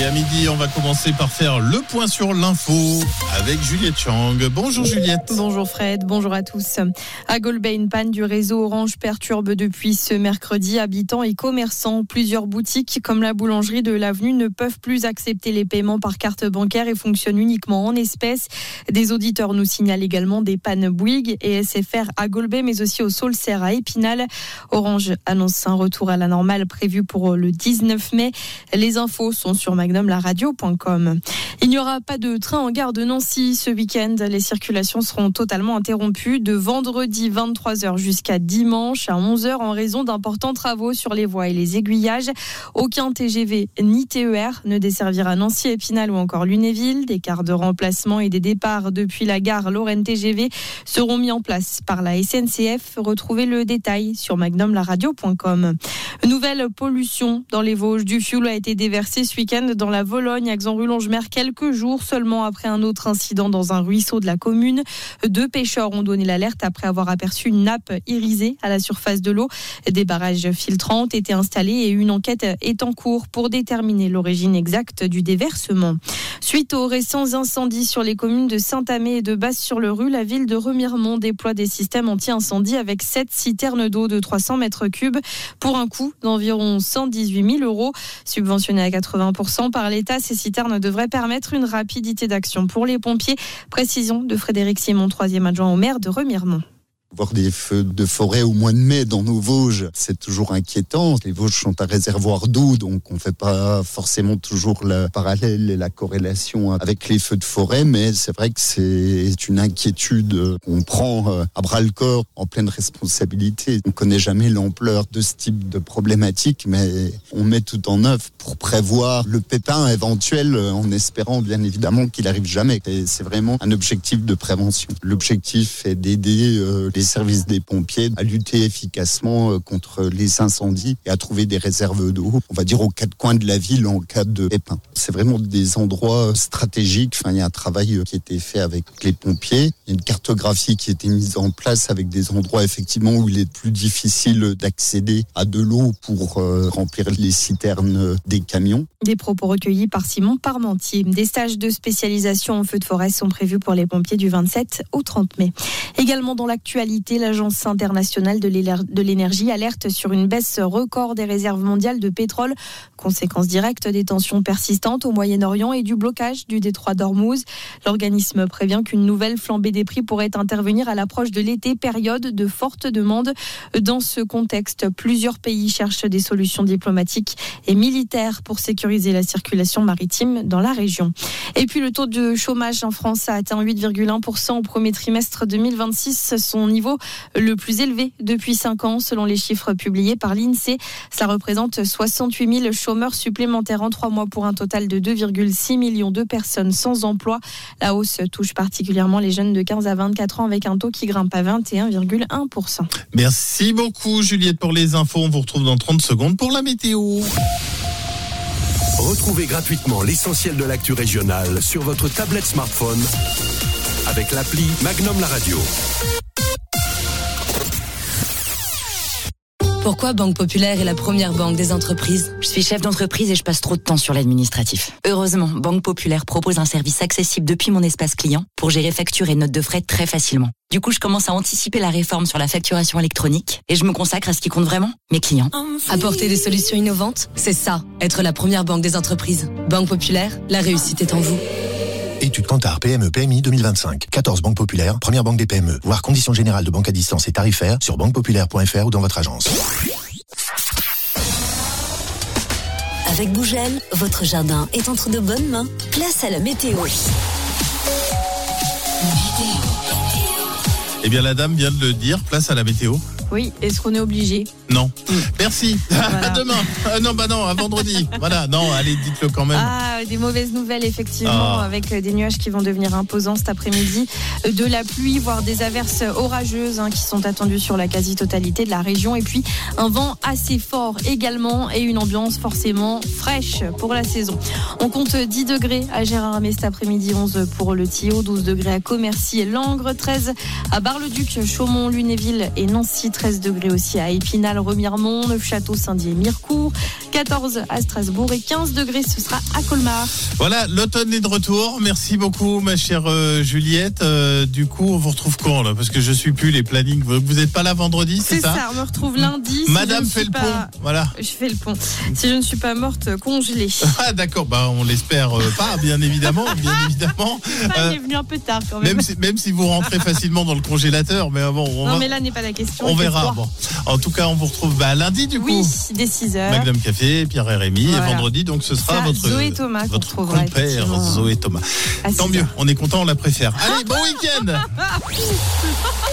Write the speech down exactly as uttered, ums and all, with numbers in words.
Et à midi, on va commencer par faire le point sur l'info avec Juliette Chang. Bonjour Juliette. Bonjour Fred, bonjour à tous. À Golbey, une panne du réseau Orange perturbe depuis ce mercredi habitants et commerçants. Plusieurs boutiques comme la boulangerie de l'Avenue ne peuvent plus accepter les paiements par carte bancaire et fonctionnent uniquement en espèces. Des auditeurs nous signalent également des pannes Bouygues et S F R à Golbey, mais aussi au Saulcerre à Épinal. Orange annonce un retour à la normale prévu pour le dix-neuf mai. Les infos sont sur magnum la radio point com. Il n'y aura pas de train en gare de Nancy ce week-end. Les circulations seront totalement interrompues de vendredi vingt-trois heures jusqu'à dimanche à onze heures en raison d'importants travaux sur les voies et les aiguillages. Aucun T G V ni T E R ne desservira Nancy, Épinal ou encore Lunéville. Des cars de remplacement et des départs depuis la gare Lorraine T G V seront mis en place par la S N C F. Retrouvez le détail sur magnum la radio point com. Nouvelle pollution dans les Vosges. Du fioul a été déversé ce week-end dans la Vologne à Xan-Rue-Longemer, quelques jours seulement après un autre incident dans un ruisseau de la commune. Deux pêcheurs ont donné l'alerte après avoir aperçu une nappe irisée à la surface de l'eau. Des barrages filtrants ont été installés et une enquête est en cours pour déterminer l'origine exacte du déversement. Suite aux récents incendies sur les communes de Saint-Amé et de Basse-sur-le-Rue, la ville de Remiremont déploie des systèmes anti-incendie avec sept citernes d'eau de trois cents mètres cubes pour un coût d'environ cent dix-huit mille euros. Subventionnés à quatre-vingts pour cent par l'État, ces citernes devraient permettre une rapidité d'action pour les pompiers. Précision de Frédéric Simon, troisième adjoint au maire de Remiremont. Voir des feux de forêt au mois de mai dans nos Vosges, c'est toujours inquiétant. Les Vosges sont un réservoir d'eau, donc on ne fait pas forcément toujours le parallèle et la corrélation avec les feux de forêt, mais c'est vrai que c'est une inquiétude qu'on prend à bras-le-corps en pleine responsabilité. On ne connaît jamais l'ampleur de ce type de problématique, mais on met tout en œuvre pour prévoir le pépin éventuel en espérant bien évidemment qu'il n'arrive jamais. Et c'est vraiment un objectif de prévention. L'objectif est d'aider euh, les services des pompiers à lutter efficacement contre les incendies et à trouver des réserves d'eau, on va dire aux quatre coins de la ville en cas de pépin. C'est vraiment des endroits stratégiques. Enfin, il y a un travail qui a été fait avec les pompiers. Il y a une cartographie qui a été mise en place avec des endroits effectivement où il est plus difficile d'accéder à de l'eau pour euh, remplir les citernes des camions. Des propos recueillis par Simon Parmentier. Des stages de spécialisation en feu de forêt sont prévus pour les pompiers du vingt-sept au trente mai. Également dans l'actualité, l'Agence internationale de l'énergie alerte sur une baisse record des réserves mondiales de pétrole. Conséquence directe des tensions persistantes au Moyen-Orient et du blocage du détroit d'Ormuz. L'organisme prévient qu'une nouvelle flambée des prix pourrait intervenir à l'approche de l'été, période de forte demande. Dans ce contexte, plusieurs pays cherchent des solutions diplomatiques et militaires pour sécuriser la circulation maritime dans la région. Et puis le taux de chômage en France a atteint huit virgule un pour cent au premier trimestre deux mille vingt-six, son niveau le plus élevé depuis cinq ans selon les chiffres publiés par l'INSEE. Cela représente soixante-huit mille chômeurs supplémentaires en trois mois pour un total de deux virgule six millions de personnes sans emploi. La hausse touche particulièrement les jeunes de quinze à vingt-quatre ans avec un taux qui grimpe à vingt et un virgule un pour cent. Merci beaucoup Juliette pour les infos. On vous retrouve dans trente secondes pour la météo. Retrouvez gratuitement l'essentiel de l'actu régionale sur votre tablette smartphone avec l'appli Magnum La Radio. Pourquoi Banque Populaire est la première banque des entreprises ? Je suis chef d'entreprise et je passe trop de temps sur l'administratif. Heureusement, Banque Populaire propose un service accessible depuis mon espace client pour gérer factures et notes de frais très facilement. Du coup, je commence à anticiper la réforme sur la facturation électronique et je me consacre à ce qui compte vraiment, mes clients. Apporter des solutions innovantes, c'est ça, être la première banque des entreprises. Banque Populaire, la réussite est en vous. Étude Kantar P M E P M I deux mille vingt-cinq. quatorze banques populaires, première banque des P M E. Voir conditions générales de banque à distance et tarifaires sur banque populaire point f r ou dans votre agence. Avec Bougel, votre jardin est entre de bonnes mains. Place à la météo. Eh bien, la dame vient de le dire, place à la météo. Oui, est-ce qu'on est obligé ? Non. Mmh. Merci. Voilà. À demain. Euh, non, bah non, à vendredi. Voilà. Non, allez, dites-le quand même. Ah, des mauvaises nouvelles, effectivement, ah. avec des nuages qui vont devenir imposants cet après-midi. De la pluie, voire des averses orageuses hein, qui sont attendues sur la quasi-totalité de la région. Et puis, un vent assez fort également et une ambiance forcément fraîche pour la saison. On compte dix degrés à Gérardmer cet après-midi, onze pour le Thillot, douze degrés à Commercy et Langres, treize à Bar-le-Duc, Chaumont, Lunéville et Nancy, treize degrés aussi à Épinal, Remiremont, Neufchâteau, Saint-Dié, Mirecourt, quatorze à Strasbourg et quinze degrés, ce sera à Colmar. Voilà, l'automne est de retour. Merci beaucoup, ma chère euh, Juliette. Euh, du coup, on vous retrouve quand là? Parce que je suis plus les plannings. Vous n'êtes pas là vendredi, c'est, c'est ça? ça, on me retrouve lundi. Si Madame fait le pas... pont. Voilà. Je fais le pont. Si je ne suis pas morte congelée. Ah d'accord, bah on l'espère euh, pas, bien évidemment, bien évidemment. Euh, il est venu un peu tard quand même. Même si, même si vous rentrez facilement dans le congélateur, mais bon, on non va... mais là n'est pas la question. On verra. Bon. En tout cas, on vous retrouve bah, lundi du coup. Oui, dès six heures. Magnum Café, Pierre et Rémi, voilà. Et vendredi, donc ce sera ça, votre Zoé Thomas, votre compère Zoé Thomas. Tant mieux, on est content, on la préfère. Allez, bon week-end.